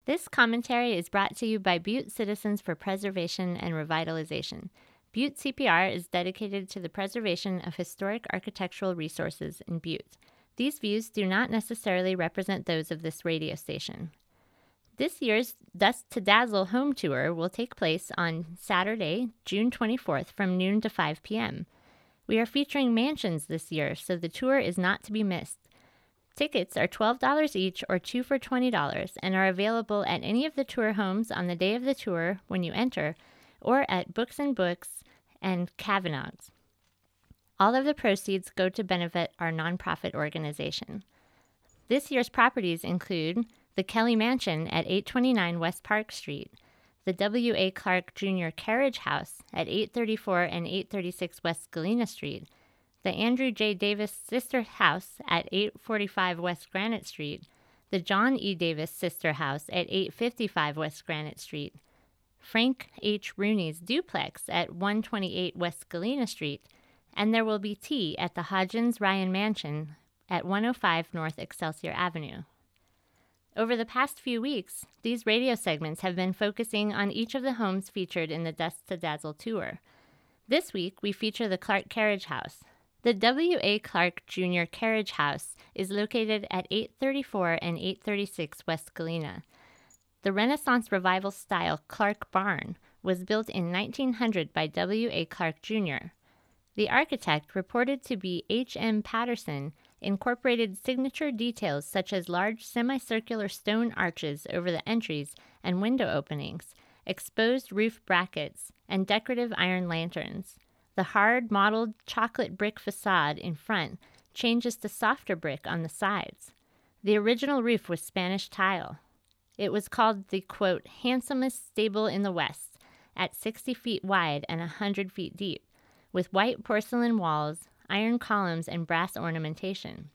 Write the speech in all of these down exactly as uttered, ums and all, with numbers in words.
This commentary is brought to you by Butte Citizens for Preservation and Revitalization. Butte C P R is dedicated to the preservation of historic architectural resources in Butte. These views do not necessarily represent those of this radio station. This year's Dust to Dazzle home tour will take place on Saturday, June twenty-fourth from noon to five p.m. We are featuring mansions this year, so the tour is not to be missed. Tickets are twelve dollars each or two for twenty dollars and are available at any of the tour homes on the day of the tour when you enter or at Books and Books and Cavanaugh's. All of the proceeds go to benefit our nonprofit organization. This year's properties include the Kelly Mansion at eight twenty-nine West Park Street, the W A. Clark Junior Carriage House at eight thirty-four and eight thirty-six West Galena Street, the Andrew J. Davis Sister House at eight forty-five West Granite Street, the John E. Davis Sister House at eight fifty-five West Granite Street, Frank H. Rooney's Duplex at one twenty-eight West Galena Street, and there will be tea at the Hodgins Ryan Mansion at one oh five North Excelsior Avenue. Over the past few weeks, these radio segments have been focusing on each of the homes featured in the Dust to Dazzle tour. This week, we feature the Clark Carriage House. The W A. Clark Junior Carriage House is located at eight thirty-four and eight thirty-six West Galena. The Renaissance Revival-style Clark Barn was built in nineteen hundred by W A. Clark Junior The architect, reported to be H M Patterson, incorporated signature details such as large semicircular stone arches over the entries and window openings, exposed roof brackets, and decorative iron lanterns. The hard, mottled chocolate brick facade in front changes to softer brick on the sides. The original roof was Spanish tile. It was called the, quote, handsomest stable in the West, at sixty feet wide and one hundred feet deep, with white porcelain walls, iron columns, and brass ornamentation.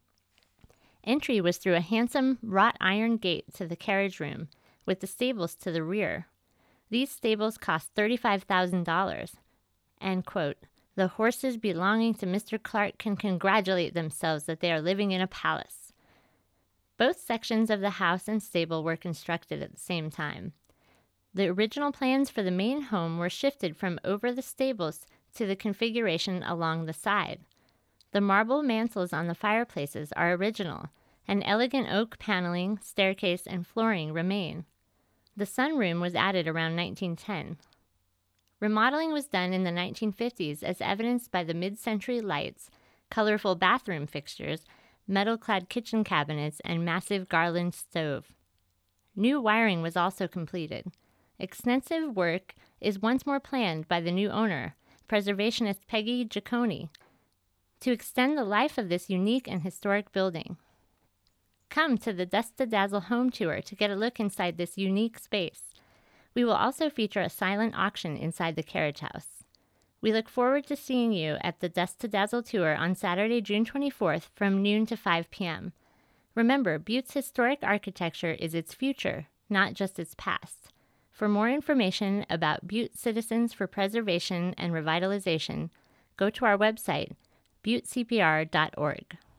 Entry was through a handsome wrought iron gate to the carriage room, with the stables to the rear. These stables cost thirty-five thousand dollars, and, quote, the horses belonging to Mister Clark can congratulate themselves that they are living in a palace. Both sections of the house and stable were constructed at the same time. The original plans for the main home were shifted from over the stables to the configuration along the side. The marble mantels on the fireplaces are original, and elegant oak paneling, staircase, and flooring remain. The sunroom was added around nineteen ten. Remodeling was done in the nineteen fifties as evidenced by the mid-century lights, colorful bathroom fixtures, metal-clad kitchen cabinets, and massive Garland stove. New wiring was also completed. Extensive work is once more planned by the new owner, preservationist Peggy Giacone, to extend the life of this unique and historic building. Come to the Dust to Dazzle home tour to get a look inside this unique space. We will also feature a silent auction inside the carriage house. We look forward to seeing you at the Dust to Dazzle tour on Saturday, June twenty-fourth from noon to five p.m. Remember, Butte's historic architecture is its future, not just its past. For more information about Butte Citizens for Preservation and Revitalization, go to our website, butte c p r dot org.